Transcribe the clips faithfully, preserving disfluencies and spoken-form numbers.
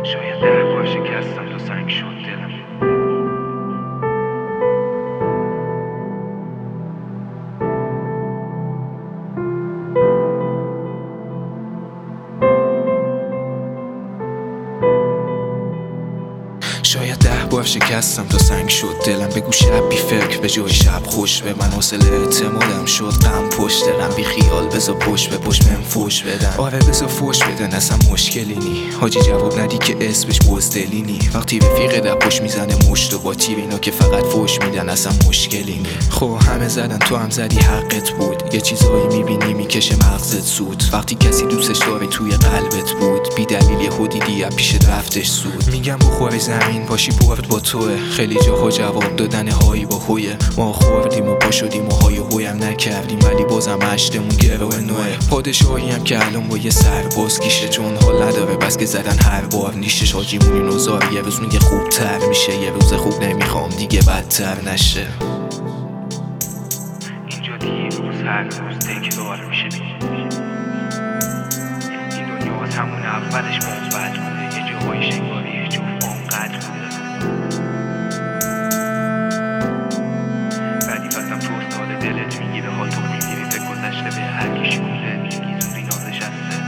شاید ده بار شکستم تا سنگ شد دلم. شاید ده بار شکستم تا سنگ شد دلم. بگو شب بی فکر به جای شب خوش به من. حوصله اعتمادم شد غم پشت غم. بی خیال بذار پشت به پشت بهم فوش بدن. آره بذار فوش بدن اصلا مشکلی نی. حاجی جواب ندی که اسمش بزدلی نی. وقتی رفیق در پشت میزنه مشت و با تیر اینا که فقط فوش میدن اصلا مشکلی نی. خب همه زدن تو هم زدی حقت بود. یه چیزایی میبینی میکشه مغزت سود. وقتی کسی دوستش داره توی قلبت بود بی دلیل یه خودیدی از پیشت رفتش سود. میگم بخوره زمین پاشی برد با توه. خیلی جاها جواب دادن هایی با هویه. ما خوردیم و پا شدیم و های و هویم نکردیم ولی بازم عشتمون گروه نوه. پادشاهی هم که الان با یه سرباز کیشه چون حال نداره بس که زدن هر بار نیشش. حاجیمونی نوزار یه روز میگه خوب تر میشه یه روز خوب نمیخوام دیگه بدتر نشه. اینجا دیگه روز هر روز تکرار میشه. این دنیا از همون اولش مثبت بوده. یه جاهای شنگاری یه جفت آنقدر بوده بعدی وقتم تو استاد دلت میگیره حال تو میگیری فکر گذشته به هر کی شکوله میگی زوری نازش هسته.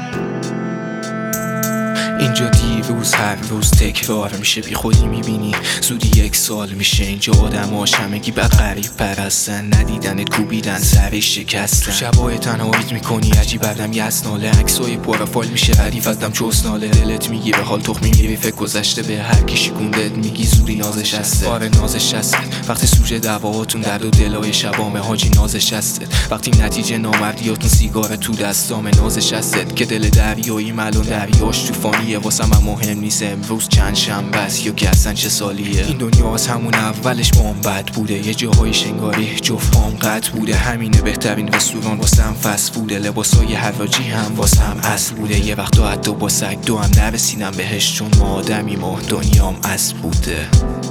اینجا دیروز هر روز تکرار میشه. بی خودی میبینی زودی یک سال میشه. اینجا آدماش همگی بد غریب پرستن. ندیدنت کوبیدن سرش شکستن. تو شبای تنهاییت میکنی عجیب بردم یسناله. عکسای پروفایل میشه غریب وقتم چوسناله. دلت میگیره حال تخمی میری فکر گذشته به هر کی شکوندت میگی زوری نازش هسته. آره نازش هسته وقتی سوژه دعواهاتون درد و دلای شبامه. حاجی نازش هسته وقتی نتیجه نامردیاتون سیگار تو دستامه. نازش هسته که دل دریایی ملون دریاش طوفانیه. واسم هم مهم نیست امروز چند شنبه است یا که اصلا چه سالیه. این دنیا از همون اولش با هم بد بوده. یه جاهای شنگاری جفت هم قد بوده. همینه بهترین رستوران واسم فست بوده. لباسای حراجی هم واسم اصل بوده. یه وقتا حتی با سگ دو هم نرسیدم بهش چون ما آدمیم و دنیام اصل بوده.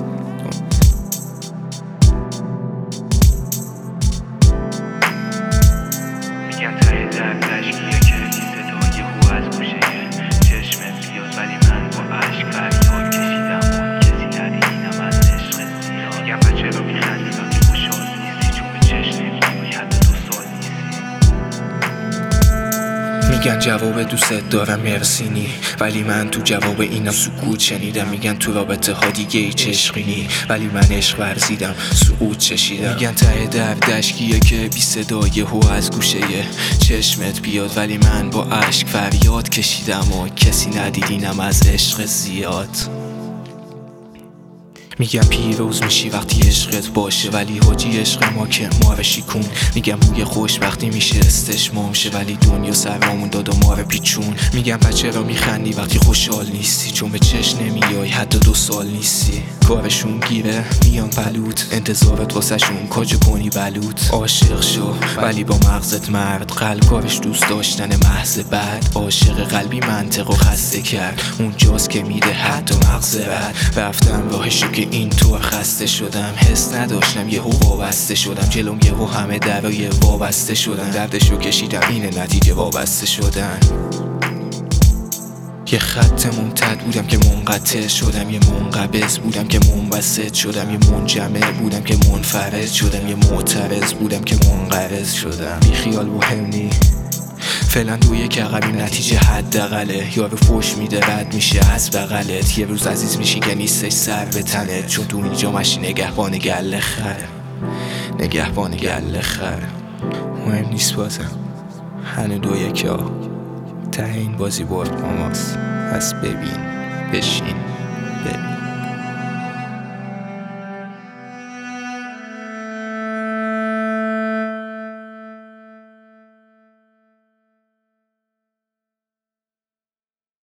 میگن ته در تشکیه که صدای هو از گوشه چشمت بیاد ولی من با عشق فریاد کشیدم و کسی ندیدم از عشق زیاد. میگم بچه رو میخندی وقتی خوشحال نیستی چون به چشم نمیدونی حتی دو سال نیستی. میگن جواب دوستت دارم مرسینی ولی من تو جواب اینا سکوت شنیدم. میگن تو رابطه ها دیگه ای چشقینی ولی من عشق ورزیدم سقوط چشیدم. میگن ته در دشکیه که بی صدای هو از گوشه چشمت بیاد ولی من با عشق فریاد کشیدم و کسی ندیدینم از عشق زیاد. میگم پیروز میشی وقتی عشقت باشه ولی حاجی عشق ما که ما رو شیکون. میگم بوی خوش وقتی میشه استشمام شه ولی دنیا سرمامون داد و ما رو پیچون. میگم بچه را میخندی وقتی خوشحال نیستی چون به چشم نمیای حتی دو سال نیستی. کارشون گیره میان بلوت انتظارت واسه شون کاج کنی بلوت. عاشق شو ولی با مغزت مرد قلب کارش دوست داشتن محض بعد. عاشق قلبی منطق و خسته کرد اونجاست که میده حتی مغز رد. رفتم راهشو که اینطور خسته شدم حس نداشتم یهو وابسته شدم. جلوم یهو همه درای وابسته شدن. دردشو کشیدم اینه نتیجه وابسته شدن. یه خط ممتد بودم که منقطع شدم. یه منقبض بودم که منبسط شدم. یه منجمد بودم که منفرد شدم. یه معترض بودم که منقرض شدم. بی خیال مهم نی فعلا روی که عقبی نتیجه حداقله. یارو فوش میده رد میشه از بغلت. یه روز عزیز میشی که نیستش سر به تنت چون تو اینجا مشی نگهبان گله خره. نگهبان گله خره مهم نیست بازم هنو دو یکا ته این بازی برد ماماست. پس ببین بشین